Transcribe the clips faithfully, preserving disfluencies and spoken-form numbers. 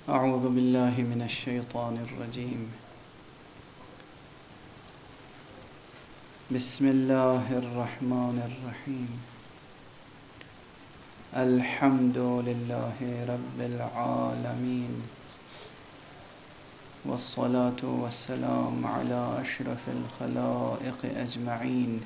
أعوذ بالله من الشيطان الرجيم. بسم الله الرحمن الرحيم. الحمد لله رب العالمين، والصلاة والسلام على أشرف الخلائق أجمعين،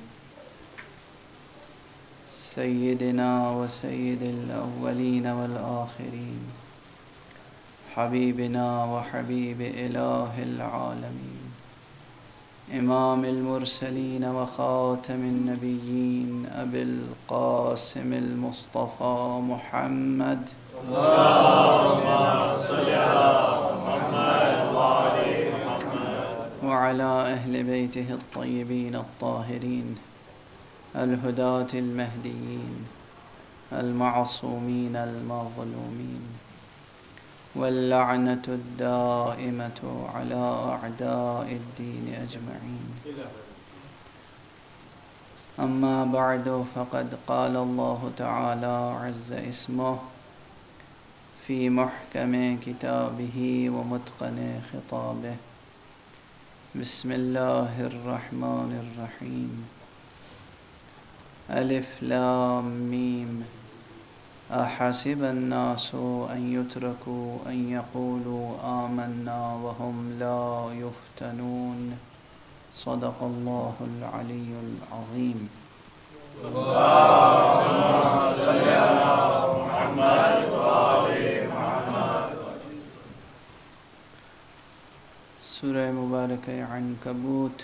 سيدنا وسيد الأولين والآخرين، حبيبنا وحبيب إله العالمين، إمام المرسلين وخاتم النبيين، أبي القاسم المصطفى محمد. اللهم صل على محمد وعلى محمد وعلى أهل بيته الطيبين الطاهرين الهداة المهديين المعصومين المظلومين، واللعنة الدائمة على أعداء الدين أجمعين. أما بعد، فقد قال الله تعالى عز اسمه في محكم كتابه ومتقن خطابه. بسم الله الرحمن الرحيم. ألف لام ميم. أحسب الناس أن يتركوا أن يقولوا آمنا وهم لا يفتنون. صدق الله العلي العظيم. اللهم صل على محمد وآل محمد. سورہ مبارکہ عنکبوت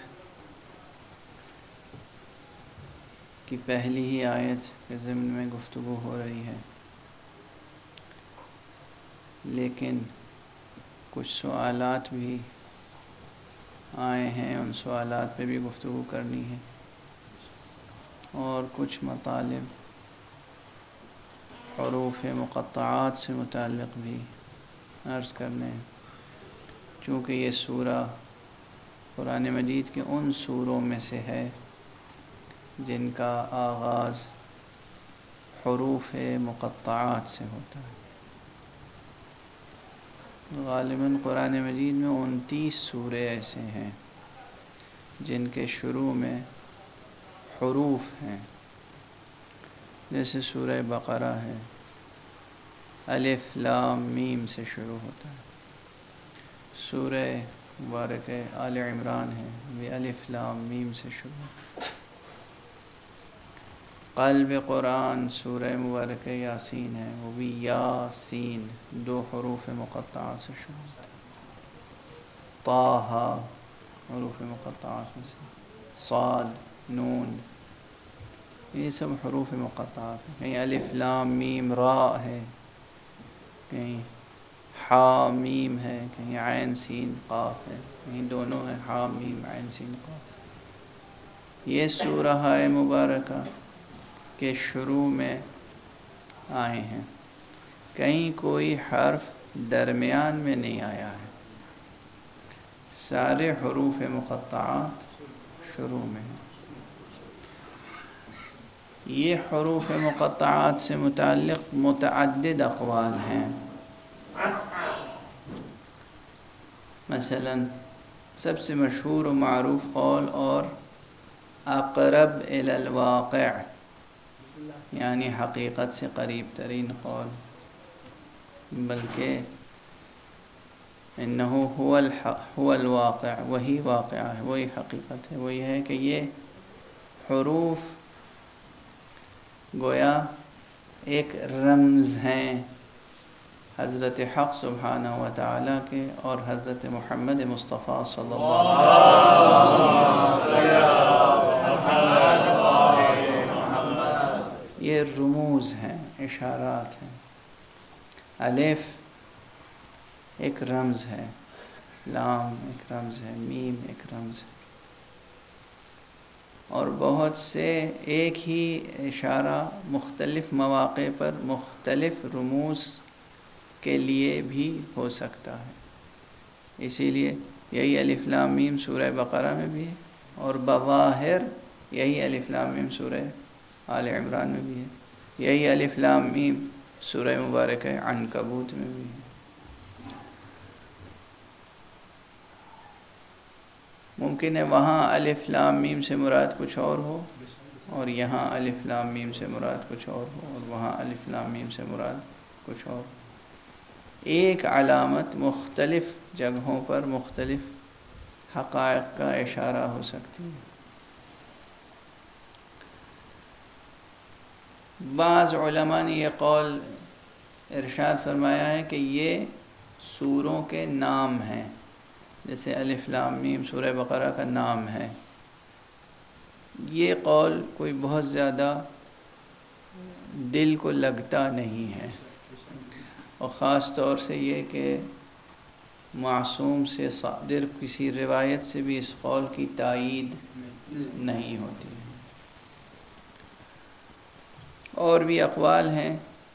کی پہلی ہی آیت کے ضمن میں گفتگو ہو رہی ہے، لیکن کچھ سوالات بھی آئے ہیں، ان سوالات پہ بھی گفتگو کرنی ہے، اور کچھ مطالب حروف مقطعات سے متعلق بھی عرض کرنے ہیں، چونکہ یہ سورہ قرآن مجید کے ان سوروں میں سے ہے جن کا آغاز حروف مقطعات سے ہوتا ہے۔ غالباً قرآن مجید میں انتیس سورے ایسے ہیں جن کے شروع میں حروف ہیں، جیسے سورہ بقرہ ہے، الف لام میم سے شروع ہوتا ہے۔ سورہ مبارکہ آل عمران ہے، بھی الف لام میم سے شروع ہوتا ہے۔ قلب قرآن سورہ مبارکہ یاسین ہے، وہ بھی یاسین دو حروف مقطعات سے شروع ہوتا ہے۔ طٰہٰ حروف مقطعات میں سے، صاد، نون، یہ سب حروف مقطعات ہیں۔ کہیں الف لام میم را ہے، کہیں حا میم ہے، کہیں عین سین قاف ہے، کہیں دونوں ہیں حا میم عین سین قاف۔ یہ سورہ مبارکہ کے شروع میں آئے ہیں، کہیں کوئی حرف درمیان میں نہیں آیا ہے، سارے حروف مقطعات شروع میں ہیں۔ یہ حروف مقطعات سے متعلق متعدد اقوال ہیں۔ مثلا سب سے مشہور و معروف قول اور اقرب الی الواقع، یعنی حقیقت سے قریب ترین قول، بلکہ انہو هو الحق هو الواقع، وہی واقعہ ہے، وہی حقیقت ہے، وہی ہے کہ یہ حروف گویا ایک رمز ہیں حضرت حق سبحانہ و تعالیٰ کے اور حضرت محمد مصطفیٰ صلی اللہ علیہ وسلم۔ یہ رموز ہیں، اشارات ہیں۔ الف ایک رمز ہے، لام ایک رمز ہے، میم ایک رمز ہے، اور بہت سے ایک ہی اشارہ مختلف مواقع پر مختلف رموز کے لیے بھی ہو سکتا ہے۔ اسی لیے یہی الف لام میم سورہ بقرہ میں بھی ہے، اور بظاہر یہی الف لام میم سورہ آل عمران میں بھی ہے، یہی الف لام میم سورہ مبارکہ عنکبوت میں بھی ہے۔ ممکن ہے وہاں الف لام میم سے مراد کچھ اور ہو اور یہاں الف لام میم سے مراد کچھ اور ہو اور وہاں الف لام میم سے مراد کچھ اور. ایک علامت مختلف جگہوں پر مختلف حقائق کا اشارہ ہو سکتی ہے. بعض علماء نے یہ قول ارشاد فرمایا ہے کہ یہ سوروں کے نام ہیں، جیسے الف لام میم سورہ بقرہ کا نام ہے. یہ قول کوئی بہت زیادہ دل کو لگتا نہیں ہے، اور خاص طور سے یہ کہ معصوم سے صادر کسی روایت سے بھی اس قول کی تائید نہیں ہوتی. اور بھی اقوال ہیں.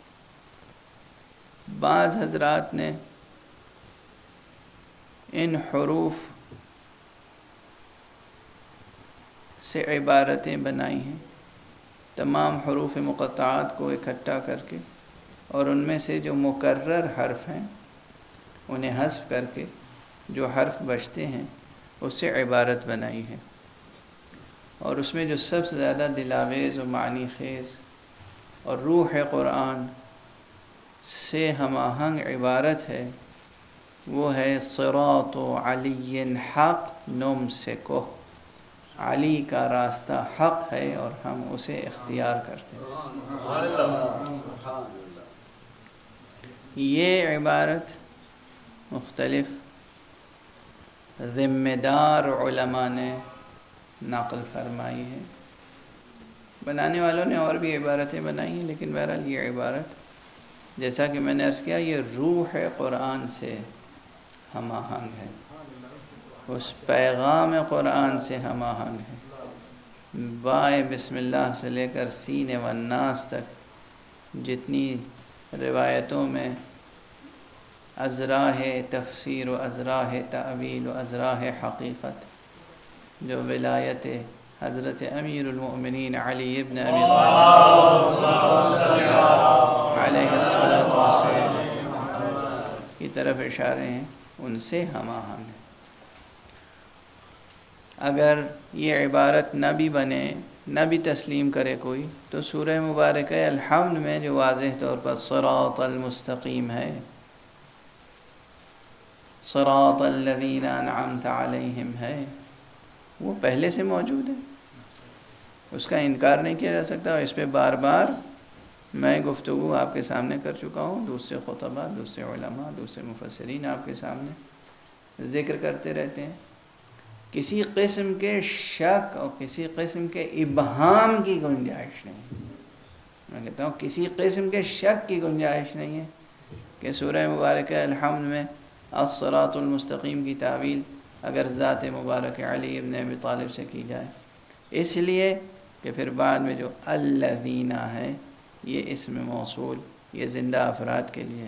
بعض حضرات نے ان حروف سے عبارتیں بنائی ہیں، تمام حروف مقطعات کو اکٹھا کر کے، اور ان میں سے جو مکرر حرف ہیں انہیں حذف کر کے جو حرف بچتے ہیں اس سے عبارت بنائی ہے. اور اس میں جو سب سے زیادہ دلاویز و معنی خیز اور روح قرآن سے ہم آہنگ عبارت ہے وہ ہے صراط علی حق نمسکہ. علی کا راستہ حق ہے اور ہم اسے اختیار کرتے ہیں. یہ عبارت مختلف ذمہ دار علماء نے نقل فرمائی ہے. بنانے والوں نے اور بھی عبارتیں بنائی ہیں، لیکن بہرحال یہ عبارت جیسا کہ میں نے عرض کیا یہ روح قرآن سے ہم آہنگ ہے، اس پیغام قرآن سے ہم آہنگ ہے. بائے بسم اللہ سے لے کر سین والناس تک جتنی روایتوں میں ازراہ تفسیر و ازراہ تعویل و ازراہ حقیقت جو ولایت حضرت امیر المؤمنین علی ابن ابی طالب علیہ الصلاۃ والسلام کی طرف اشارے ہیں، ان سے ہم آہنگ ہیں. اگر یہ عبارت نہ بھی بنے، نہ بھی تسلیم کرے کوئی، تو سورہ مبارکہ الحمد میں جو واضح طور پر صراط المستقیم ہے، صراط الذین انعمت علیہم ہے، وہ پہلے سے موجود ہے. اس کا انکار نہیں کیا جا سکتا. اور اس پہ بار بار میں گفتگو آپ کے سامنے کر چکا ہوں، دوسرے خطباء، دوسرے علماء، دوسرے مفسرین آپ کے سامنے ذکر کرتے رہتے ہیں. کسی قسم کے شک اور کسی قسم کے ابہام کی گنجائش نہیں. میں کہتا ہوں کسی قسم کے شک کی گنجائش نہیں ہے کہ سورہ مبارکہ الحمد میں الصراط المستقیم کی تعویل اگر ذات مبارک علی ابن ابی طالب سے کی جائے، اس لیے کہ پھر بعد میں جو الذین ہے یہ اسم موصول، یہ زندہ افراد کے لیے.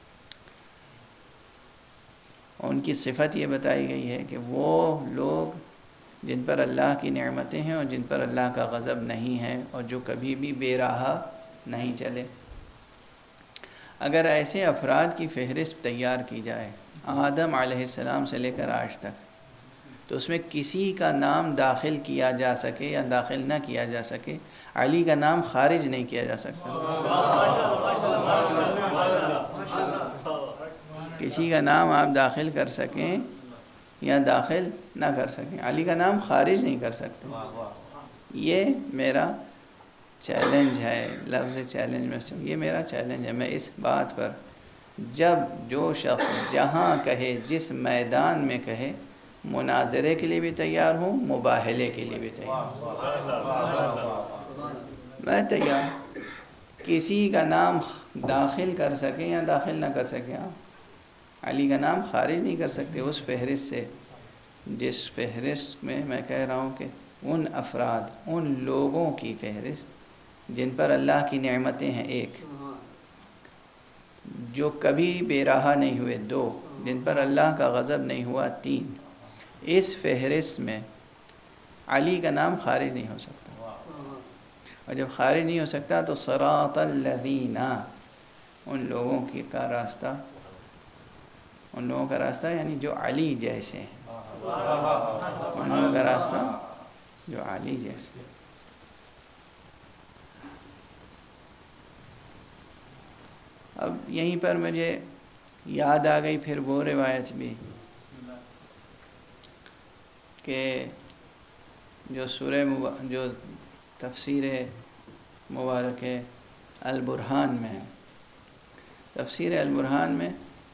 ان کی صفت یہ بتائی گئی ہے کہ وہ لوگ جن پر اللہ کی نعمتیں ہیں اور جن پر اللہ کا غضب نہیں ہے اور جو کبھی بھی بے راہ نہیں چلے. اگر ایسے افراد کی فہرست تیار کی جائے آدم علیہ السلام سے لے کر آج تک، تو اس میں کسی کا نام داخل کیا جا سکے یا داخل نہ کیا جا سکے، علی کا نام خارج نہیں کیا جا سکتا. کسی کا نام آپ داخل کر سکیں یا داخل نہ کر سکیں، علی کا نام خارج نہیں کر سکتے. یہ میرا چیلنج ہے، لفظ چیلنج میں سے یہ میرا چیلنج ہے. میں اس بات پر جب جو شخص جہاں کہے، جس میدان میں کہے، مناظرے کے لیے بھی تیار ہوں، مباہلے کے لیے بھی تیار ہوں. میں تیار. کسی کا نام داخل کر سکیں یا داخل نہ کر سکیں، آپ علی کا نام خارج نہیں کر سکتے اس فہرست سے جس فہرست میں میں کہہ رہا ہوں کہ ان افراد، ان لوگوں کی فہرست جن پر اللہ کی نعمتیں ہیں ایک، جو کبھی بے راہ نہیں ہوئے دو، جن پر اللہ کا غضب نہیں ہوا تین. اس فہرست میں علی کا نام خارج نہیں ہو سکتا. اور جب خارج نہیں ہو سکتا تو صراط الذین، ان لوگوں کی کا راستہ، ان لوگوں کا راستہ یعنی جو علی جیسے ہیں. منزل کا راستہ جو علی جیسے. اب یہیں پر مجھے یاد آ گئی پھر وہ روایت بھی کہ جو سورہ مبا... جو تفسیر مبارک البرہان میں ہے. تفسیر البرہان میں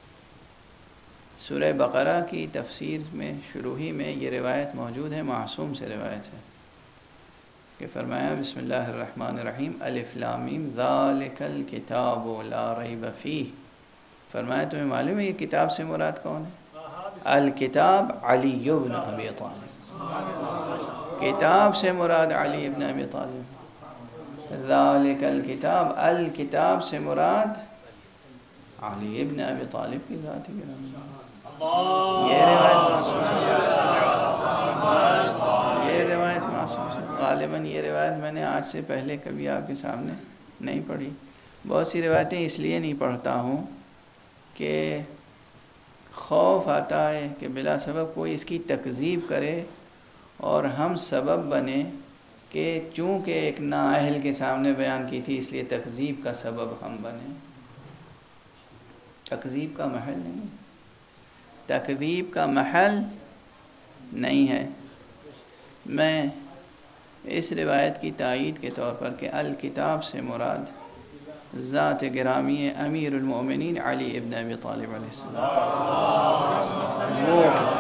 سورہ بقرہ کی تفسیر میں شروع ہی میں یہ روایت موجود ہے، معصوم سے روایت ہے کہ فرمایا بسم اللہ الرحمن الرحیم الف لام میم ذالک الکتاب لا ریب فیہ. فرمایا تمہیں معلوم ہے یہ کتاب سے مراد کون ہے؟ الکتاب علی بن ابی طالب. کتاب سے مراد علی بن ابی طالب. ذالک الکتاب، الکتاب سے مراد علی ابن ابی طالب کی ذات گرامی. یہ روایت معصوم یہ روایت معصوم سے غالباً یہ روایت میں نے آج سے پہلے کبھی آپ کے سامنے نہیں پڑھی. بہت سی روایتیں اس لیے نہیں پڑھتا ہوں کہ خوف آتا ہے کہ بلا سبب کوئی اس کی تکذیب کرے اور ہم سبب بنے کہ چونکہ ایک نااہل کے سامنے بیان کی تھی اس لیے تکذیب کا سبب ہم بنے. تکذیب کا محل نہیں، تکذیب کا محل نہیں ہے. میں اس روایت کی تائید کے طور پر کہ الکتاب سے مراد ذات گرامی امیر المؤمنین علی ابن ابی طالب علیہ السلام، وہ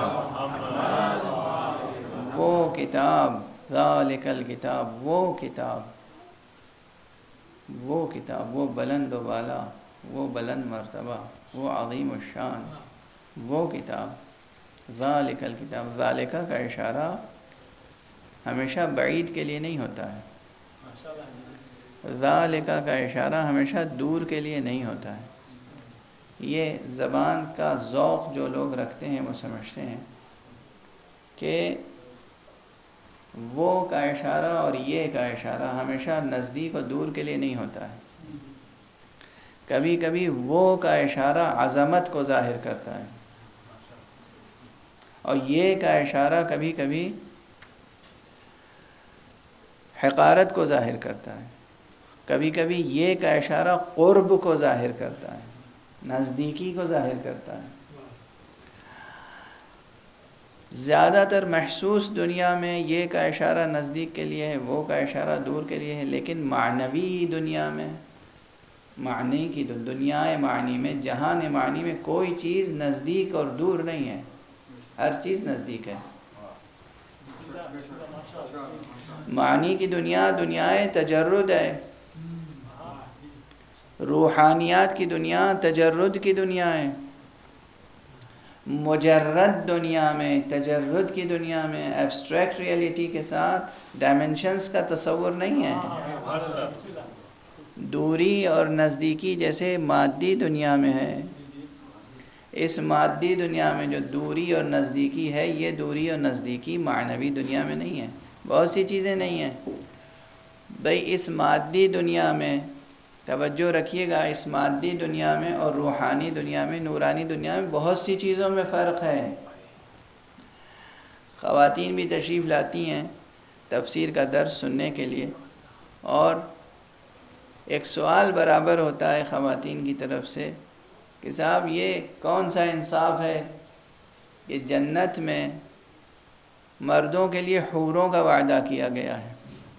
کتاب وہ کتاب ذالک الکتاب، وہ کتاب وہ کتاب وہ بلند و بالا، وہ بلند مرتبہ، وہ عظیم الشان، وہ کتاب ذالک الکتاب. ذالکہ کا اشارہ ہمیشہ بعید کے لیے نہیں ہوتا ہے، ذالکہ کا اشارہ ہمیشہ دور کے لیے نہیں ہوتا ہے. یہ زبان کا ذوق جو لوگ رکھتے ہیں وہ سمجھتے ہیں کہ وہ کا اشارہ اور یہ کا اشارہ ہمیشہ نزدیک اور دور کے لیے نہیں ہوتا ہے. کبھی کبھی وہ کا اشارہ عظمت کو ظاہر کرتا ہے اور یہ کا اشارہ کبھی کبھی حقارت کو ظاہر کرتا ہے. کبھی کبھی یہ کا اشارہ قرب کو ظاہر کرتا ہے، نزدیکی کو ظاہر کرتا ہے. زیادہ تر محسوس دنیا میں یہ کا اشارہ نزدیک کے لیے ہے، وہ کا اشارہ دور کے لیے ہے. لیکن معنوی دنیا میں، معنی کی دنیا معنی میں، جہان معنی میں کوئی چیز نزدیک اور دور نہیں ہے، ہر چیز نزدیک ہے. معنی کی دنیا دنیا تجرد ہے، روحانیات کی دنیا تجرد کی دنیا ہے. مجرد دنیا میں، تجرد کی دنیا میں ایبسٹریکٹ ریئلٹی کے ساتھ ڈائمنشنز کا تصور نہیں ہے. دوری اور نزدیکی جیسے مادی دنیا میں ہے، اس مادی دنیا میں جو دوری اور نزدیکی ہے، یہ دوری اور نزدیکی معنوی دنیا میں نہیں ہے. بہت سی چیزیں نہیں ہیں بھئی اس مادی دنیا میں. توجہ رکھیے گا، اس مادی دنیا میں اور روحانی دنیا میں، نورانی دنیا میں بہت سی چیزوں میں فرق ہے. خواتین بھی تشریف لاتی ہیں تفسیر کا درس سننے کے لیے، اور ایک سوال برابر ہوتا ہے خواتین کی طرف سے کہ صاحب یہ کون سا انصاف ہے کہ جنت میں مردوں کے لیے حوروں کا وعدہ کیا گیا ہے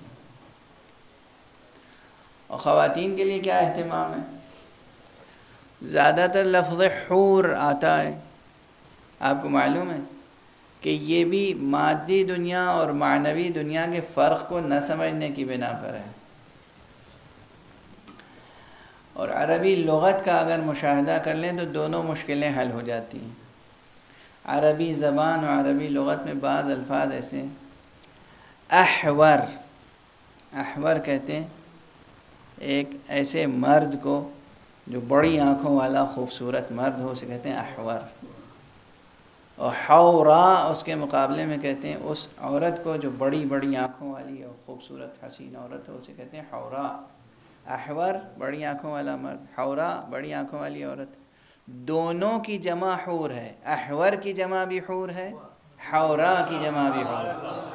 اور خواتین کے لیے کیا اہتمام ہے؟ زیادہ تر لفظ حور آتا ہے. آپ کو معلوم ہے کہ یہ بھی مادی دنیا اور معنوی دنیا کے فرق کو نہ سمجھنے کی بنا پر ہے. اور عربی لغت کا اگر مشاہدہ کر لیں تو دونوں مشکلیں حل ہو جاتی ہیں. عربی زبان اور عربی لغت میں بعض الفاظ ایسے ہیں. احور، احور کہتے ہیں ایک ایسے مرد کو جو بڑی آنکھوں والا خوبصورت مرد ہو، اسے کہتے ہیں احور. اور حورا اس کے مقابلے میں کہتے ہیں اس عورت کو جو بڑی بڑی آنکھوں والی اور خوبصورت حسین عورت ہو، اسے کہتے ہیں حورا. احور بڑی آنکھوں والا مرد، حورا بڑی آنکھوں والی عورت. دونوں کی جمع حور ہے. احور کی جمع بھی حور ہے، حورا کی جمع بھی حور.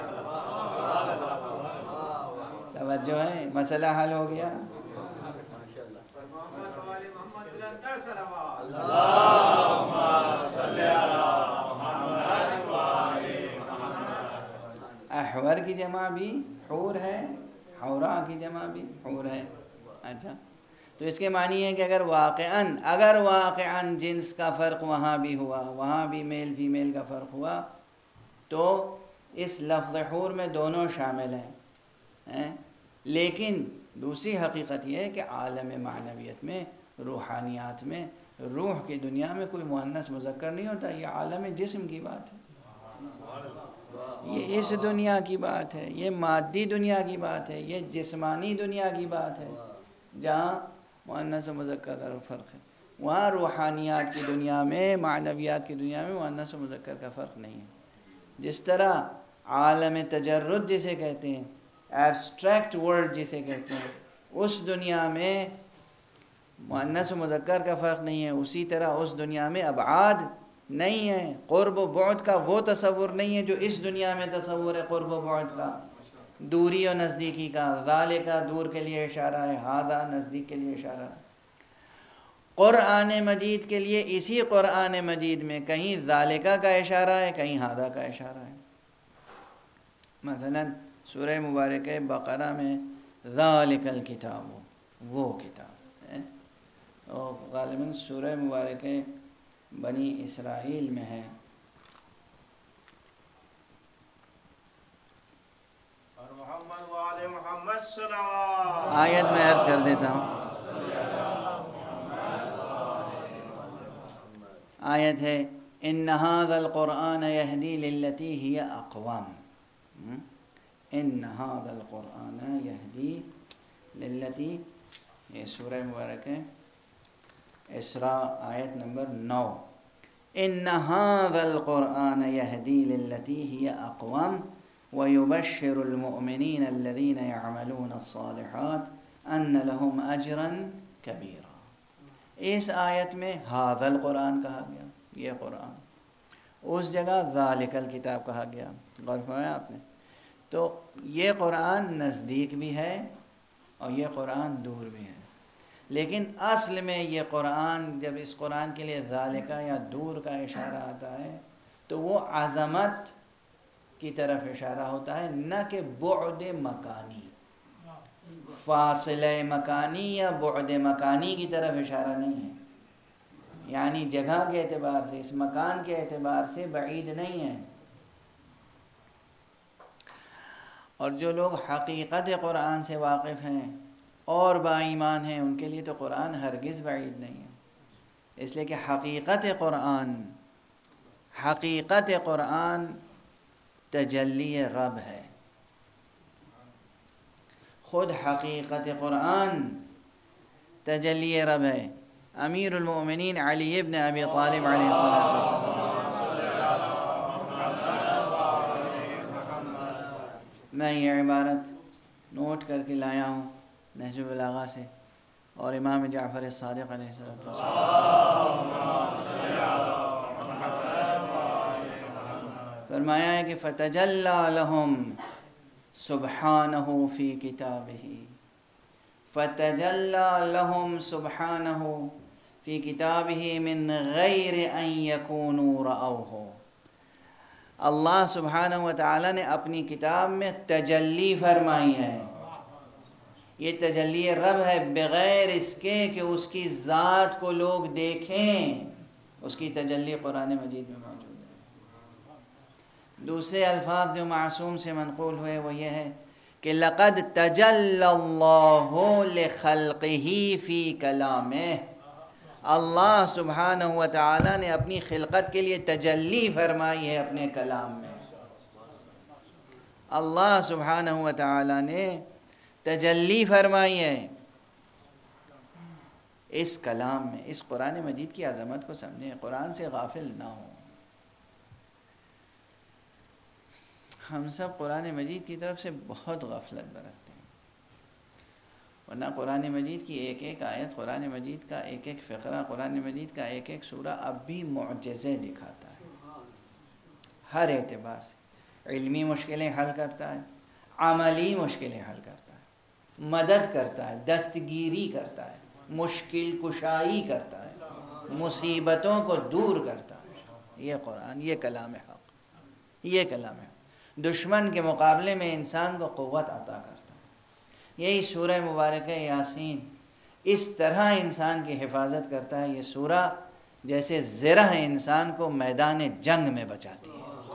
توجہ ہے، مسئلہ حل ہو گیا. احور کی جمع بھی حور ہے، حورا کی جمع بھی حور ہے. اچھا، تو اس کے معنی ہے کہ اگر واقعاً اگر واقعاً جنس کا فرق وہاں بھی ہوا، وہاں بھی میل فیمیل کا فرق ہوا، تو اس لفظ حور میں دونوں شامل ہیں. لیکن دوسری حقیقت یہ ہے کہ عالم معنویت میں، روحانیات میں، روح کی دنیا میں کوئی مؤنث مذکر نہیں ہوتا. یہ عالم جسم کی بات ہے، یہ اس دنیا کی بات ہے، یہ مادی دنیا کی بات ہے، یہ جسمانی دنیا کی بات ہے جہاں مؤنث و مذکر کا فرق ہے. وہاں روحانیات کی دنیا میں، معنویات کی دنیا میں مؤنث و مذکر کا فرق نہیں ہے. جس طرح عالم تجرد جسے کہتے ہیں، ایبسٹریکٹ ورلڈ جسے کہتے ہیں، اس دنیا میں مؤنث و مذکر کا فرق نہیں ہے، اسی طرح اس دنیا میں ابعاد نہیں ہے، قرب و بعد کا وہ تصور نہیں ہے جو اس دنیا میں تصور ہے قرب و بعد کا، دوری و نزدیکی کا. ذالکا دور کے لیے اشارہ ہے، ہذا نزدیک کے لیے اشارہ ہے. قرآن مجید کے لیے اسی قرآن مجید میں کہیں ذالکا کا اشارہ ہے، کہیں ہذا کا اشارہ ہے. مثلا سورہ مبارکہ بقرہ میں ذالک الکتاب، وہ کتاب ہے، اور غالباً سورہ مبارکہ بنی اسرائیل میں ہے. آیت میں عرض کر دیتا ہوں، آیت ہے ان ھذا القرآن یہدی للتی ہی اقوام. ان ھذا القرآن یہدی للتی، یہ سورہ مبارک ہے اسراء آیت نمبر نو. ان ھذا القرآن یہدی للتی ہی اقوام ویبشر المؤمنین الذین یعملون الصالحات ان لهم اجرا کبیرا. اس آیت میں ھذا القرآن کہا گیا، یہ قرآن، اس جگہ ذالک الکتاب کہا گیا. غور فرمایا آپ نے؟ تو یہ قرآن نزدیک بھی ہے اور یہ قرآن دور بھی ہے. لیکن اصل میں یہ قرآن، جب اس قرآن کے لیے ذالکہ یا دور کا اشارہ آتا ہے تو وہ عظمت کی طرف اشارہ ہوتا ہے، نہ کہ بعد مکانی، فاصلہ مکانی یا بعد مکانی کی طرف اشارہ نہیں ہے. یعنی جگہ کے اعتبار سے، اس مکان کے اعتبار سے بعید نہیں ہے. اور جو لوگ حقیقت قرآن سے واقف ہیں اور با ایمان ہیں، ان کے لیے تو قرآن ہرگز بعید نہیں ہے. اس لیے کہ حقیقت قرآن حقیقت قرآن تجلی رب ہے. خود حقیقت قرآن تجلی رب ہے. امیر المؤمنین علی ابن ابی طالب علیہ الصلوۃ والسلام، میں یہ عبارت نوٹ کر کے لایا ہوں نہج البلاغہ سے، اور امام جعفر الصادق علیہ الصلوۃ والسلام فرمایا ہے کہ فتجلی لہم سبحانہ فی کتابہ، فتجلی لہم سبحانہ فی کتابہ من غیر ان یکونوا رأوہ. اللہ سبحانہ و تعالی نے اپنی کتاب میں تجلی فرمائی ہے. یہ تجلی رب ہے بغیر اس کے کہ اس کی ذات کو لوگ دیکھیں. اس کی تجلی قرآن مجید میں موجود ہے. دوسرے الفاظ جو معصوم سے منقول ہوئے وہ یہ ہے کہ لقد تجلی اللہ لخلقہ فی کلامہ. اللہ سبحانہ و تعالی نے اپنی خلقت کے لیے تجلی فرمائی ہے اپنے کلام میں. اللہ سبحانہ و تعالی نے تجلی فرمائی ہے اس کلام میں. اس قرآن مجید کی عظمت کو سمجھیں، قرآن سے غافل نہ ہوں. ہم سب قرآن مجید کی طرف سے بہت غفلت برتتے ہیں، ورنہ قرآن مجید کی ایک ایک آیت، قرآن مجید کا ایک ایک فقرہ، قرآن مجید کا ایک ایک سورہ اب بھی معجزے دکھاتا ہے. ہر اعتبار سے، علمی مشکلیں حل کرتا ہے، عملی مشکلیں حل کرتا ہے، مدد کرتا ہے، دستگیری کرتا ہے، مشکل کشائی کرتا ہے، مصیبتوں کو دور کرتا ہے۔ یہ قرآن، یہ کلام حق، یہ کلام حق دشمن کے مقابلے میں انسان کو قوت عطا کرتا ہے۔ یہی سورہ مبارکہ یاسین اس طرح انسان کی حفاظت کرتا ہے، یہ سورہ جیسے زرہ انسان کو میدان جنگ میں بچاتی ہے۔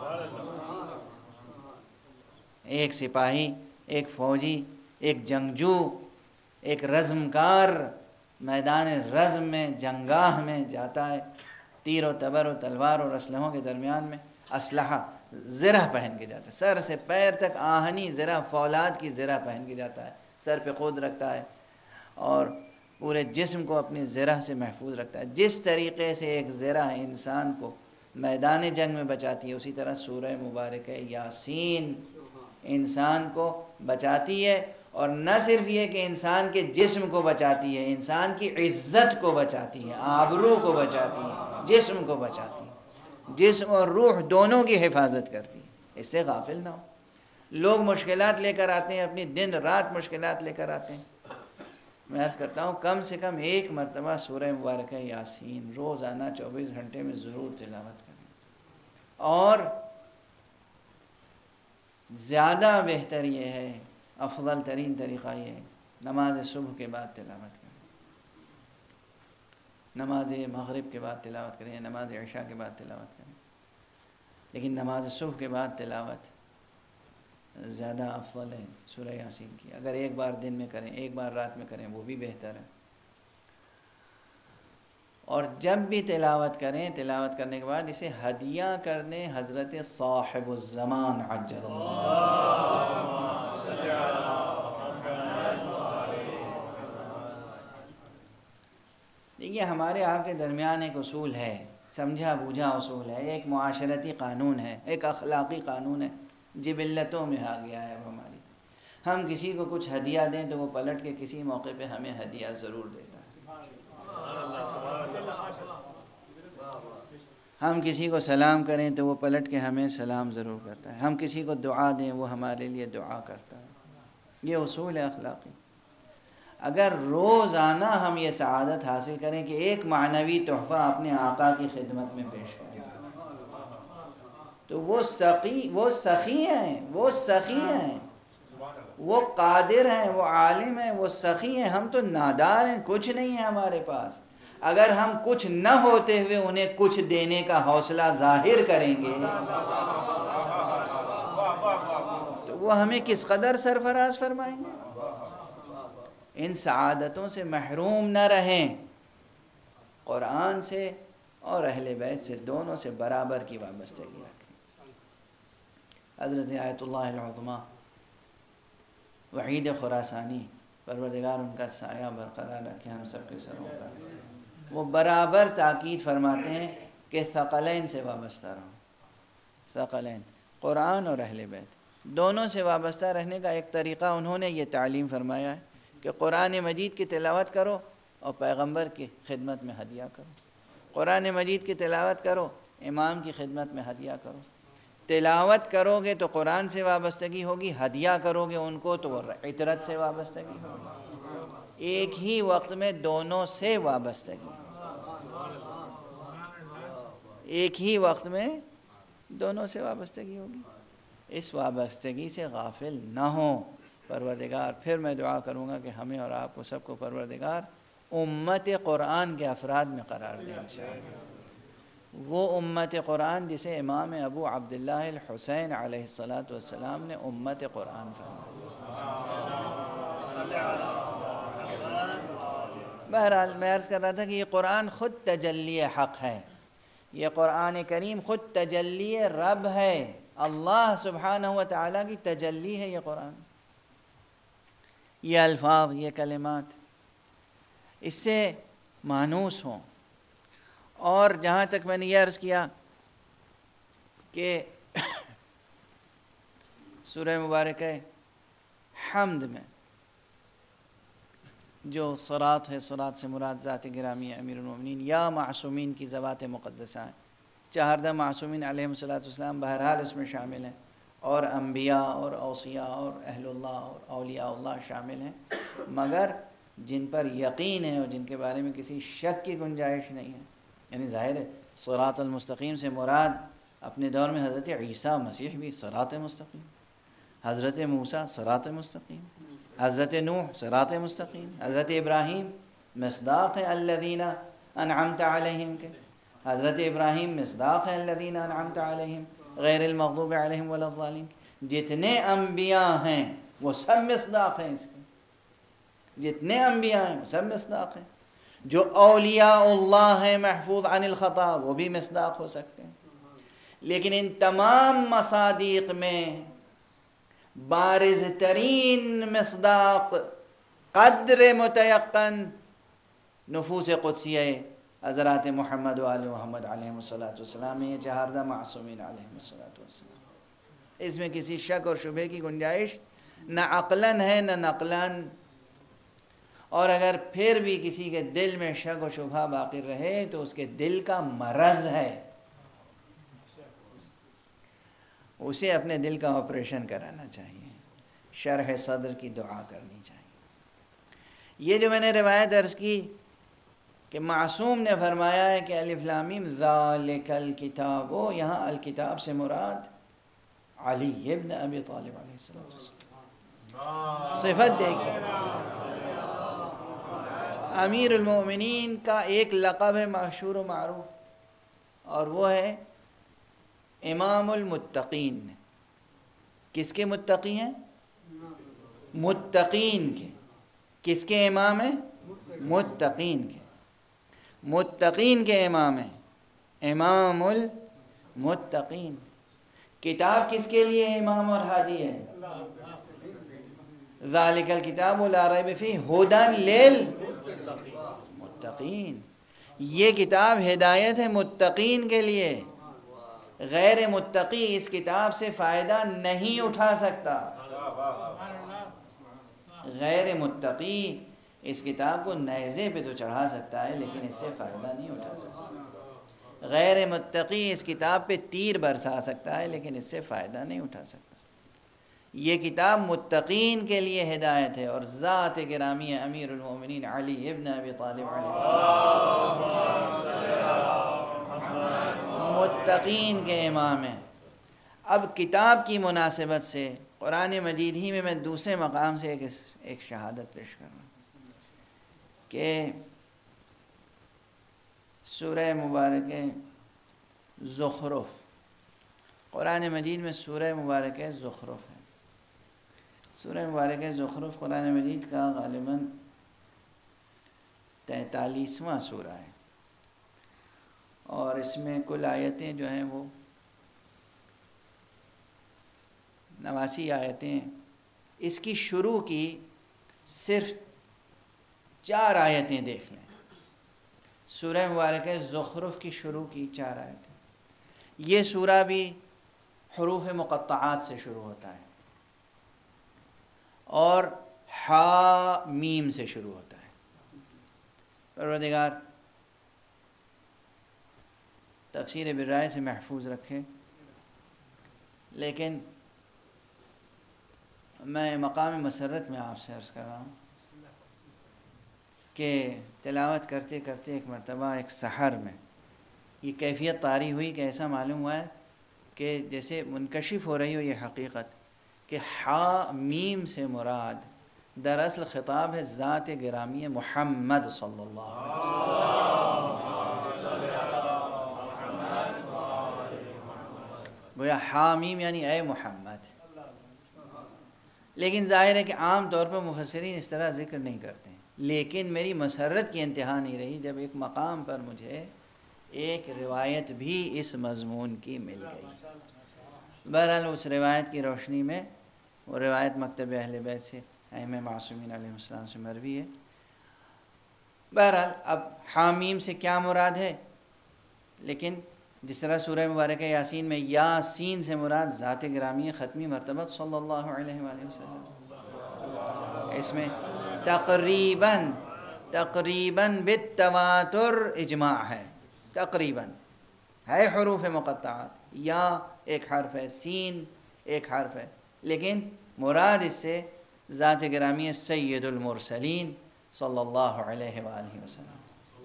ایک سپاہی، ایک فوجی، ایک جنگجو، ایک رزمکار میدان رزم میں، جنگاہ میں جاتا ہے، تیر و تبر و تلوار اور اسلحوں کے درمیان میں اسلحہ زرہ پہن کے جاتا ہے، سر سے پیر تک آہنی زرہ، فولاد کی زرہ پہن کے جاتا ہے، سر پہ خود رکھتا ہے اور پورے جسم کو اپنی زرہ سے محفوظ رکھتا ہے۔ جس طریقے سے ایک زرہ انسان کو میدان جنگ میں بچاتی ہے، اسی طرح سورہ مبارکہ یاسین انسان کو بچاتی ہے، اور نہ صرف یہ کہ انسان کے جسم کو بچاتی ہے، انسان کی عزت کو بچاتی ہے، آبرو کو بچاتی ہے، جسم کو بچاتی ہے، جسم اور روح دونوں کی حفاظت کرتی ہے۔ اس سے غافل نہ ہو۔ لوگ مشکلات لے کر آتے ہیں، اپنی دن رات مشکلات لے کر آتے ہیں۔ میں عرض کرتا ہوں کم سے کم ایک مرتبہ سورہ مبارکہ یاسین روزانہ چوبیس گھنٹے میں ضرور تلاوت کریں، اور زیادہ بہتر یہ ہے، افضل ترین طریقہ یہ ہے، نماز صبح کے بعد تلاوت کریں، نماز مغرب کے بعد تلاوت کریں، نماز عشاء کے بعد تلاوت کریں، لیکن نماز صبح کے بعد تلاوت زیادہ افضل ہے سورہ یاسین کی۔ اگر ایک بار دن میں کریں، ایک بار رات میں کریں، وہ بھی بہتر ہے۔ اور جب بھی تلاوت کریں، تلاوت کرنے کے بعد اسے ہدیہ کر دیں حضرت صاحب الزمان عجل اللہ۔ دیکھیے ہمارے آپ کے درمیان ایک اصول ہے، سمجھا بوجھا اصول ہے، ایک معاشرتی قانون ہے، ایک اخلاقی قانون ہے، جبلتوں میں آ گیا ہے وہ ہماری۔ ہم کسی کو کچھ ہدیہ دیں تو وہ پلٹ کے کسی موقع پہ ہمیں ہدیہ ضرور دیتا ہے۔ ہم کسی کو سلام کریں تو وہ پلٹ کے ہمیں سلام ضرور کرتا ہے۔ ہم کسی کو دعا دیں وہ ہمارے لیے دعا کرتا ہے۔ یہ اصول ہے اخلاقی۔ اگر روزانہ ہم یہ سعادت حاصل کریں کہ ایک معنوی تحفہ اپنے آقا کی خدمت میں پیش کریں، تو وہ سخی وہ سخی ہیں، وہ سخی ہیں، وہ قادر ہیں، وہ عالم ہیں، وہ سخی ہیں۔ ہم تو نادار ہیں، کچھ نہیں ہے ہمارے پاس۔ اگر ہم کچھ نہ ہوتے ہوئے انہیں کچھ دینے کا حوصلہ ظاہر کریں گے تو وہ ہمیں کس قدر سرفراز فرمائیں گے۔ ان سعادتوں سے محروم نہ رہیں۔ قرآن سے اور اہل بیت سے، دونوں سے برابر کی وابستگی رکھیں۔ حضرت آیت اللہ العظمیٰ وحید خراسانی، پروردگار ان کا سایہ برقرار رکھے ہم سب کے سروں پر، وہ برابر تاکید فرماتے ہیں کہ ثقلین سے وابستہ رہو۔ ثقلین، قرآن اور اہل بیت، دونوں سے وابستہ رہنے کا ایک طریقہ انہوں نے یہ تعلیم فرمایا ہے کہ قرآن مجید کی تلاوت کرو اور پیغمبر کی خدمت میں ہدیہ کرو۔ قرآن مجید کی تلاوت کرو، امام کی خدمت میں ہدیہ کرو۔ تلاوت کرو گے تو قرآن سے وابستگی ہوگی، ہدیہ کرو گے ان کو تو وہ عطرت سے وابستگی ہوگی۔ ایک ہی وقت میں دونوں سے وابستگی، ایک ہی وقت میں دونوں سے وابستگی ہوگی۔ اس وابستگی سے غافل نہ ہوں پروردگار۔ پھر میں دعا کروں گا کہ ہمیں اور آپ کو سب کو پروردگار امت قرآن کے افراد میں قرار دے انشاءاللہ۔ وہ امت قرآن جسے امام ابو عبداللہ الحسین علیہ الصلاۃ والسلام نے امت قرآن فرمایا۔ بہرحال میں عرض کر رہا تھا کہ یہ قرآن خود تجلی حق ہے، یہ قرآن کریم خود تجلی رب ہے، اللہ سبحانہ و تعالیٰ کی تجلی ہے یہ قرآن۔ یہ الفاظ، یہ کلمات اس سے مانوس ہوں۔ اور جہاں تک میں نے یہ عرض کیا کہ سورہ مبارکہ حمد میں جو صراط ہے، صراط سے مراد ذات گرامی امیر المومنین یا معصومین کی ذوات مقدسہ ہیں، چہاردہ معصومین علیہم الصلوۃ والسلام بہرحال اس میں شامل ہیں، اور انبیاء اور اوصیاء اور اہل اللہ اور اولیاء اللہ شامل ہیں، مگر جن پر یقین ہے اور جن کے بارے میں کسی شک کی گنجائش نہیں ہے. یعنی ظاہر ہے صراط المستقیم سے مراد اپنے دور میں حضرت عیسیٰ مسیح بھی صراط مستقیم، حضرت موسیٰ صراط مستقیم، حضرت نوح صراط مستقیم، حضرت ابراہیم مصداق الذین انعمت علیہم کے، حضرت ابراہیم مصداق الذین انعمت علیہم غیر المغضوب علیہم ولا الضالین. جتنے انبیاء ہیں وہ سب مصداق ہیں اس کے، جتنے انبیاء ہیں وہ سب مصداق ہیں. جو اولیاء اللہ ہیں محفوظ عن الخطا وہ بھی مصداق ہو سکتے ہیں، لیکن ان تمام مصادیق میں بارز ترین مصداق قدر متیقن نفوس قدسیہ حضرات محمد و آل محمد علیہم الصلوۃ والسلام، یہ چہاردہ معصومین علیہم الصلوۃ والسلام. اس میں کسی شک اور شبہ کی گنجائش نہ عقلاً ہے نہ نقلاً، اور اگر پھر بھی کسی کے دل میں شک و شبہ باقی رہے تو اس کے دل کا مرض ہے، اسے اپنے دل کا آپریشن کرانا چاہیے، شرح صدر کی دعا کرنی چاہیے. یہ جو میں نے روایت عرض کی کہ معصوم نے فرمایا ہے کہ الف لام میم ذالک الکتاب، یہاں الکتاب سے مراد علی ابن ابی طالب علیہ السلام. صفت دیکھیں، امیر المؤمنین کا ایک لقب ہے مشہور و معروف، اور وہ ہے امام المتقین. کس کے متقی ہیں؟ متقین کے. کس کے امام ہیں؟ متقین کے. متقین کے امام ہیں، امام المتقین. کتاب کس کے لیے امام اور ہادی ہے؟ ذالک الکتاب لا ریب فیہ ھدی للمتقین. یہ کتاب ہدایت ہے متقین کے لیے، غیر متقی اس کتاب سے فائدہ نہیں اٹھا سکتا. غیر متقی اس کتاب کو نیزے پہ تو چڑھا سکتا ہے لیکن اس سے فائدہ نہیں اٹھا سکتا. غیر متقی اس کتاب پہ تیر برسا سکتا ہے لیکن اس سے فائدہ نہیں اٹھا سکتا. یہ کتاب متقین کے لیے ہدایت ہے، اور ذات گرامی امیر المومنین علی ابن ابی طالب علیہ السلام متقین کے امام ہیں. اب کتاب کی مناسبت سے قرآن مجید ہی میں میں دوسرے مقام سے ایک ایک شہادت پیش کر رہا ہوں کہ سورہ مبارکہ زخرف، قرآن مجید میں سورہ مبارکہ زخرف ہے. سورہ مبارکہ زخرف قرآن مجید کا غالباً تینتالیسواں سورہ ہے، اور اس میں کل آیتیں جو ہیں وہ نواسی آیتیں. اس کی شروع کی صرف چار آیتیں دیکھ لیں. سورہ مبارکہ زخرف کی شروع کی چار آیتیں. یہ سورہ بھی حروف مقطعات سے شروع ہوتا ہے اور حا میم سے شروع ہوتا ہے. پروردگار تفسیر برائے سے محفوظ رکھے. لیکن میں مقام مسرت میں آپ سے عرض کر رہا ہوں کہ تلاوت کرتے کرتے ایک مرتبہ ایک سحر میں یہ کیفیت طاری ہوئی کہ ایسا معلوم ہوا ہے کہ جیسے منکشف ہو رہی ہو یہ حقیقت کہ حا میم سے مراد دراصل خطاب ہے ذات گرامی محمد صلی اللہ علیہ وسلم. گویا حا میم یعنی اے محمد. لیکن ظاہر ہے کہ عام طور پر مفسرین اس طرح ذکر نہیں کرتے ہیں، لیکن میری مسرت کی انتہا نہیں رہی جب ایک مقام پر مجھے ایک روایت بھی اس مضمون کی مل گئی. بہرحال اس روایت کی روشنی میں، وہ روایت مکتب اہل بیت سے ائمہ معصومین علیہ السلام سے مروی ہے. بہرحال اب حامیم سے کیا مراد ہے، لیکن جس طرح سورہ مبارکہ یاسین میں یاسین سے مراد ذات گرامی ختمی مرتبہ صلی اللہ علیہ وآلہ وسلم، اس میں تقریباً تقریباً بالتواتر اجماع ہے. تقریباً ہے حروف مقطعات، یا ایک حرف ہے، سین ایک حرف ہے، لیکن مراد اس سے ذات گرامی سید المرسلین صلی اللہ علیہ وآلہ وسلم۔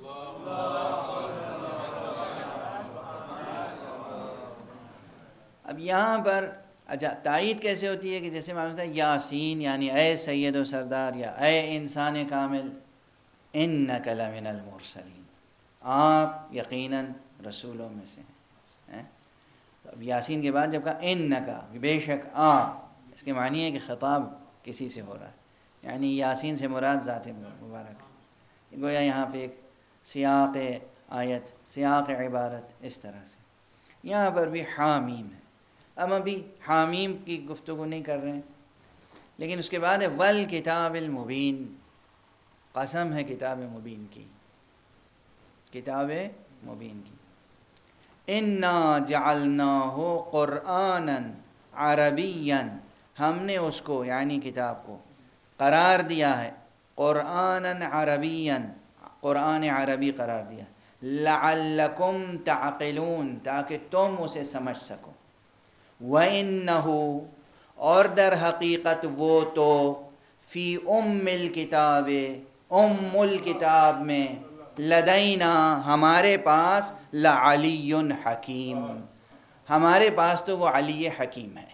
اب یہاں پر اچھا تائید کیسے ہوتی ہے کہ جیسے معلوم تھا یاسین یعنی اے سید و سردار یا اے انسان کامل، انک لمن المرسلین، آپ یقیناً رسولوں میں سے ہیں۔ اب یاسین کے بعد جب کہا انکا، بے شک آپ، اس کے معنی ہے کہ خطاب کسی سے ہو رہا ہے، یعنی یاسین سے مراد ذات مبارک ہے۔ گویا یہاں پہ ایک سیاق آیت، سیاق عبارت اس طرح سے۔ یہاں پر بھی حامیم ہے، اب ابھی حامیم کی گفتگو نہیں کر رہے ہیں، لیکن اس کے بعد ہے والکتاب المبین، قسم ہے کتاب مبین کی، کتاب مبین کی۔ انا جعلناہ قرآنا عربیا، ہم نے اس کو یعنی کتاب کو قرار دیا ہے قرآنا عربیا، قرآن عربی قرار دیا، لعلکم تعقلون، تاکہ تم اسے سمجھ سکو، وَإِنَّهُ، اور در حقیقت وہ تو، فی ام الکتاب، ام الکتاب میں، لدینا ہمارے پاس، لعلی حکیم، ہمارے پاس تو وہ علی حکیم ہے۔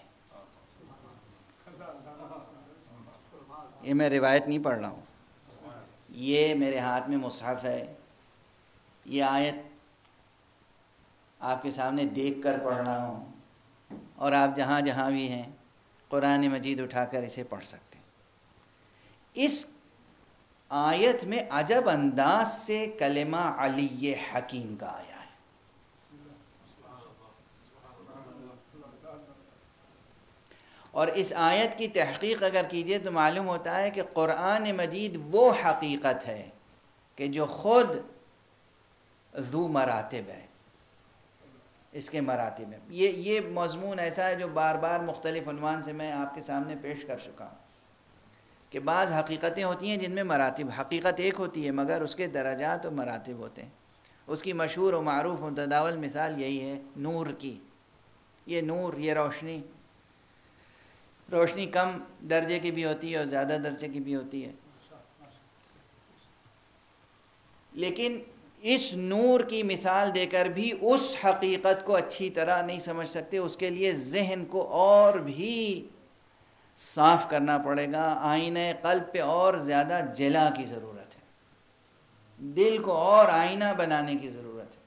یہ میں روایت نہیں پڑھ رہا ہوں، یہ میرے ہاتھ میں مصحف ہے، یہ آیت آپ کے سامنے دیکھ کر پڑھ رہا ہوں، اور آپ جہاں جہاں بھی ہیں قرآن مجید اٹھا کر اسے پڑھ سکتے ہیں۔ اس آیت میں عجب انداز سے کلمہ علی حکیم کا آیا ہے۔ اور اس آیت کی تحقیق اگر کیجئے تو معلوم ہوتا ہے کہ قرآن مجید وہ حقیقت ہے کہ جو خود ذو مراتب ہے، اس کے مراتب ہیں۔ یہ یہ مضمون ایسا ہے جو بار بار مختلف عنوان سے میں آپ کے سامنے پیش کر چکا ہوں کہ بعض حقیقتیں ہوتی ہیں جن میں مراتب، حقیقت ایک ہوتی ہے مگر اس کے درجات و مراتب ہوتے ہیں۔ اس کی مشہور و معروف متداول مثال یہی ہے نور کی۔ یہ نور، یہ روشنی، روشنی کم درجے کی بھی ہوتی ہے اور زیادہ درجے کی بھی ہوتی ہے، لیکن اس نور کی مثال دے کر بھی اس حقیقت کو اچھی طرح نہیں سمجھ سکتے، اس کے لیے ذہن کو اور بھی صاف کرنا پڑے گا، آئینہ قلب پہ اور زیادہ جلا کی ضرورت ہے، دل کو اور آئینہ بنانے کی ضرورت ہے۔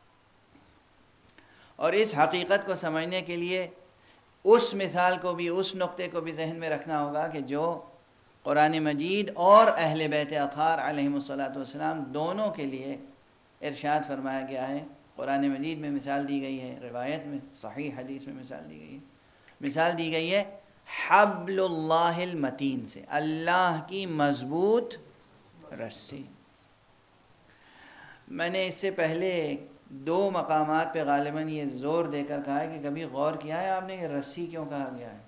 اور اس حقیقت کو سمجھنے کے لیے اس مثال کو بھی، اس نقطے کو بھی ذہن میں رکھنا ہوگا کہ جو قرآن مجید اور اہل بیت اطہار علیہم الصلاۃ والسلام دونوں کے لیے ارشاد فرمایا گیا ہے۔ قرآن مجید میں مثال دی گئی ہے، روایت میں، صحیح حدیث میں مثال دی گئی ہے، مثال دی گئی ہے حبل اللہ المتین سے، اللہ کی مضبوط رسی۔ میں نے اس سے پہلے دو مقامات پہ غالباً یہ زور دے کر کہا ہے کہ کبھی غور کیا ہے آپ نے کہ رسی کیوں کہا گیا ہے؟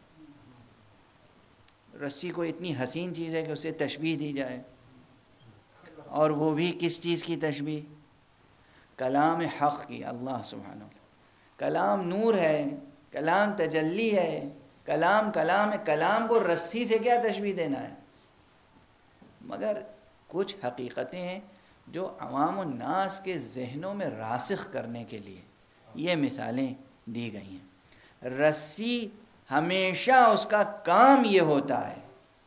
رسی کو اتنی حسین چیز ہے کہ اسے تشبیہ دی جائے، اور وہ بھی کس چیز کی تشبیہ؟ کلام حق کی، اللہ سبحانہ وتعالی۔ کلام نور ہے، کلام تجلی ہے، کلام کلام ہے، کلام کو رسی سے کیا تشبیہ دینا ہے؟ مگر کچھ حقیقتیں ہیں جو عوام الناس کے ذہنوں میں راسخ کرنے کے لیے یہ مثالیں دی گئی ہیں۔ رسی ہمیشہ اس کا کام یہ ہوتا ہے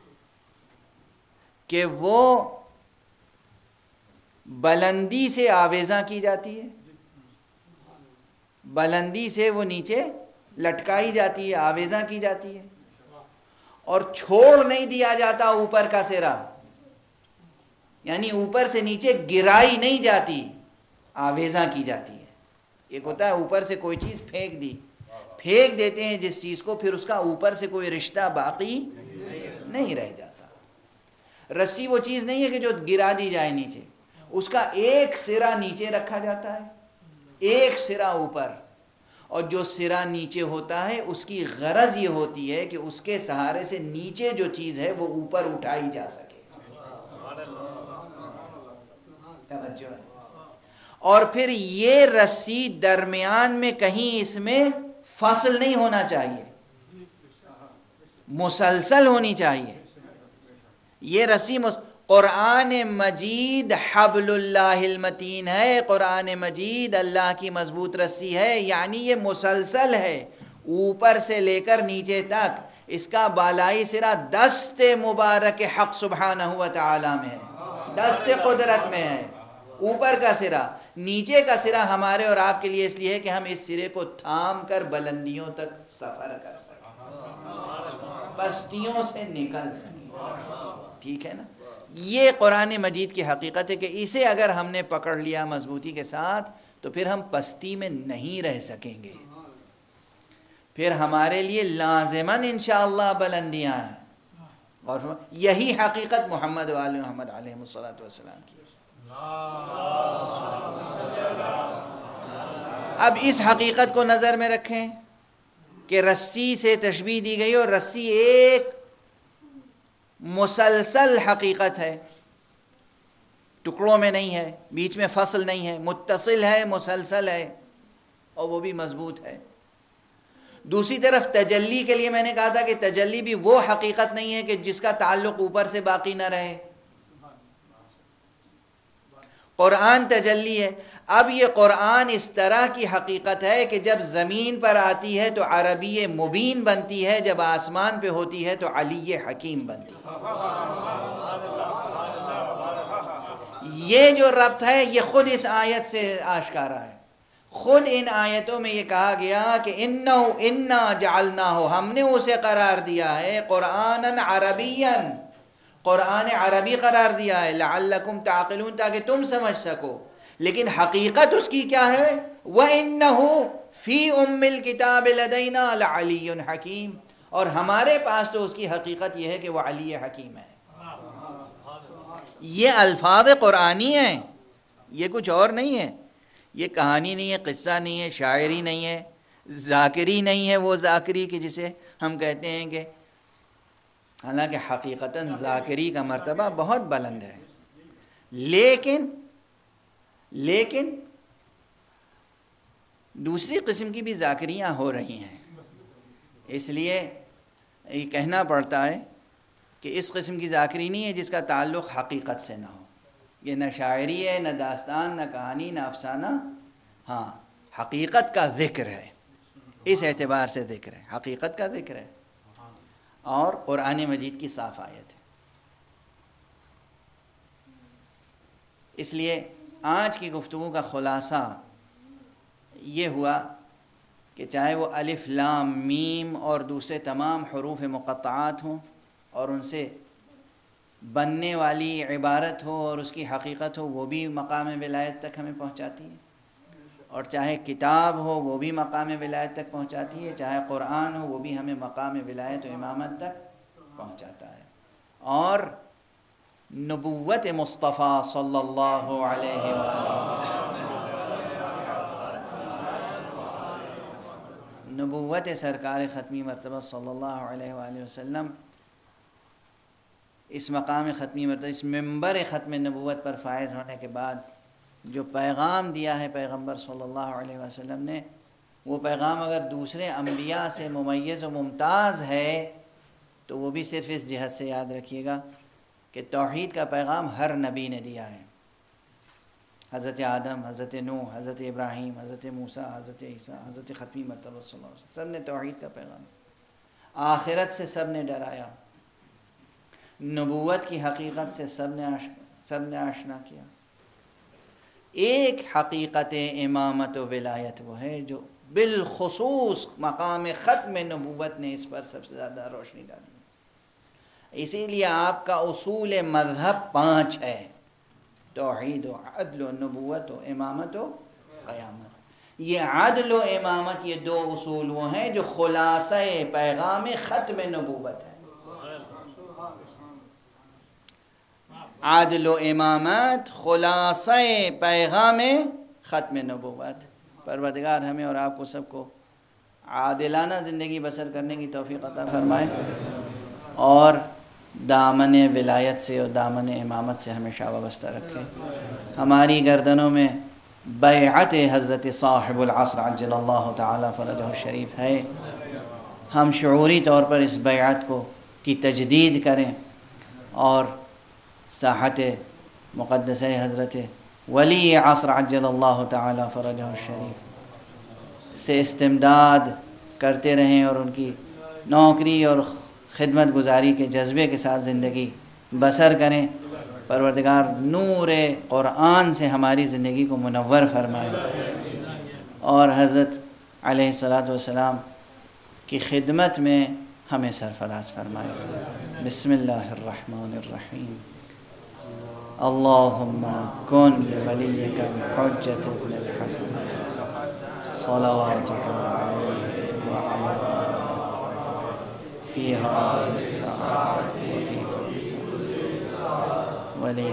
کہ وہ بلندی سے آویزاں کی جاتی ہے، بلندی سے وہ نیچے لٹکائی جاتی ہے، آویزاں کی جاتی ہے، اور چھوڑ نہیں دیا جاتا اوپر کا سرا، یعنی اوپر سے نیچے گرائی نہیں جاتی، آویزاں کی جاتی ہے۔ ایک ہوتا ہے اوپر سے کوئی چیز پھینک دی، پھینک دیتے ہیں جس چیز کو، پھر اس کا اوپر سے کوئی رشتہ باقی نہیں رہ جاتا۔ رسی وہ چیز نہیں ہے کہ جو گرا دی جائے نیچے، اس کا ایک سرا نیچے رکھا جاتا ہے، ایک سرا اوپر، اور جو سرا نیچے ہوتا ہے اس کی غرض یہ ہوتی ہے کہ اس کے سہارے سے نیچے جو چیز ہے وہ اوپر اٹھائی جا سکے۔ توجہ ہے۔ اور پھر یہ رسی درمیان میں کہیں اس میں فصل نہیں ہونا چاہیے، مسلسل ہونی چاہیے یہ رسی مس... قرآن مجید حبل اللہ المتین ہے، قرآن مجید اللہ کی مضبوط رسی ہے، یعنی یہ مسلسل ہے اوپر سے لے کر نیچے تک، اس کا بالائی سرا دست مبارک حق سبحانہ و تعالی میں ہے، دست قدرت میں ہے اوپر کا سرا، نیچے کا سرا ہمارے اور آپ کے لیے اس لیے ہے کہ ہم اس سرے کو تھام کر بلندیوں تک سفر کر سکیں، بستیوں سے نکل سکیں، ٹھیک ہے نا؟ یہ قرآن مجید کی حقیقت ہے کہ اسے اگر ہم نے پکڑ لیا مضبوطی کے ساتھ تو پھر ہم پستی میں نہیں رہ سکیں گے، پھر ہمارے لیے لازماً انشاءاللہ بلندیاں ہیں، اور یہی حقیقت محمد و آل محمد علیہ الصلوۃ والسلام کی۔ اب اس حقیقت کو نظر میں رکھیں کہ رسی سے تشبیہ دی گئی اور رسی ایک مسلسل حقیقت ہے، ٹکڑوں میں نہیں ہے، بیچ میں فصل نہیں ہے، متصل ہے، مسلسل ہے، اور وہ بھی مضبوط ہے۔ دوسری طرف تجلی کے لیے میں نے کہا تھا کہ تجلی بھی وہ حقیقت نہیں ہے کہ جس کا تعلق اوپر سے باقی نہ رہے، قرآن تجلی ہے۔ اب یہ قرآن اس طرح کی حقیقت ہے کہ جب زمین پر آتی ہے تو عربی مبین بنتی ہے، جب آسمان پہ ہوتی ہے تو علی حکیم بنتی ہے۔ یہ جو ربط ہے یہ خود اس آیت سے آشکارا ہے، خود ان آیتوں میں یہ کہا گیا کہ انہو انا جعلناہو، ہم نے اسے قرار دیا ہے قرآنًا عربیًا، قرآن عربی قرار دیا ہے، لعلکم تعقلون، تاکہ تم سمجھ سکو، لیکن حقیقت اس کی کیا ہے؟ وَإِنَّهُ فِي أُمِّ الْكِتَابِ لَدَيْنَا لَعَلِيٌّ حَكِيمٌ، اور ہمارے پاس تو اس کی حقیقت یہ ہے کہ وہ علی حکیم ہے۔ یہ الفاظ قرآنی ہیں، یہ کچھ اور نہیں ہے، یہ کہانی نہیں ہے، قصہ نہیں ہے، شاعری نہیں ہے، ذاکری نہیں ہے، وہ ذاکری کہ جسے ہم کہتے ہیں کہ حالانکہ حقیقتاً ذاکری کا مرتبہ بہت بلند ہے، لیکن لیکن دوسری قسم کی بھی ذاکریاں ہو رہی ہیں، اس لیے یہ کہنا پڑتا ہے کہ اس قسم کی ذاکری نہیں ہے جس کا تعلق حقیقت سے نہ ہو، یہ نہ شاعری ہے، نہ داستان، نہ کہانی، نہ افسانہ، ہاں حقیقت کا ذکر ہے، اس اعتبار سے ذکر ہے، حقیقت کا ذکر ہے، اور قرآن مجید کی صاف آیت ہے۔ اس لیے آج کی گفتگو کا خلاصہ یہ ہوا کہ چاہے وہ الف لام میم اور دوسرے تمام حروف مقطعات ہوں اور ان سے بننے والی عبارت ہو اور اس کی حقیقت ہو، وہ بھی مقام ولایت تک ہمیں پہنچاتی ہے، اور چاہے کتاب ہو وہ بھی مقام ولایت تک پہنچاتی ہے، چاہے قرآن ہو وہ بھی ہمیں مقام ولایت و امامت تک پہنچاتا ہے، اور نبوت مصطفیٰ صلی اللہ علیہ وسلم، نبوت سرکار ختمی مرتبہ صلی اللہ علیہ وآلہ وسلم اس مقام ختمی مرتبہ، اس منبر ختم نبوت پر فائز ہونے کے بعد جو پیغام دیا ہے پیغمبر صلی اللہ علیہ وسلم نے، وہ پیغام اگر دوسرے انبیاء سے ممیز و ممتاز ہے تو وہ بھی صرف اس جہت سے یاد رکھیے گا کہ توحید کا پیغام ہر نبی نے دیا ہے، حضرت آدم، حضرت نوح، حضرت ابراہیم، حضرت موسیٰ، حضرت عیسیٰ، حضرت ختمی مرتبہ صلی اللہ علیہ وسلم، سب نے توحید کا پیغام، آخرت سے سب نے ڈرایا، نبوت کی حقیقت سے سب نے سب نے آشنا کیا۔ ایک حقیقت امامت و ولایت وہ ہے جو بالخصوص مقام ختم نبوت نے اس پر سب سے زیادہ روشنی ڈالی، اسی لیے آپ کا اصول مذہب پانچ ہے: توحید و عدل و نبوت و امامت و قیامت۔ یہ عدل و امامت، یہ دو اصول وہ ہیں جو خلاصہ پیغام ختم نبوت ہے۔ عدل و امامت خلاصہ پیغام ختم نبوت۔ پروردگار ہمیں اور آپ کو سب کو عادلانہ زندگی بسر کرنے کی توفیق عطا فرمائے، اور دامن ولایت سے اور دامن امامت سے ہمیشہ وابستہ رکھے، ہماری گردنوں میں بیعت حضرت صاحب العصر عجل اللہ تعالی فرجہ الشریف ہے، ہم شعوری طور پر اس بیعت کو کی تجدید کریں اور ساحت مقدسہ حضرت ولی عصر عجل اللہ تعالی فرجہ الشریف سے استمداد کرتے رہیں اور ان کی نوکری اور خدمت گزاری کے جذبے کے ساتھ زندگی بسر کریں۔ پروردگار نور قرآن سے ہماری زندگی کو منور فرمائے اور حضرت علیہ الصلاۃ والسلام کی خدمت میں ہمیں سرفراز فرمائے۔ بسم اللہ الرحمن الرحیم۔ اللہم کن لولیک الحجۃ ابن الحسن صلواتک علیہ وعلی فی هذه الساعة وفی كل ساعة ولی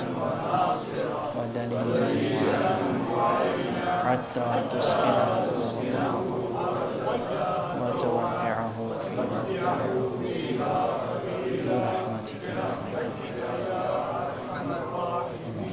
ودلیل حتى تسكن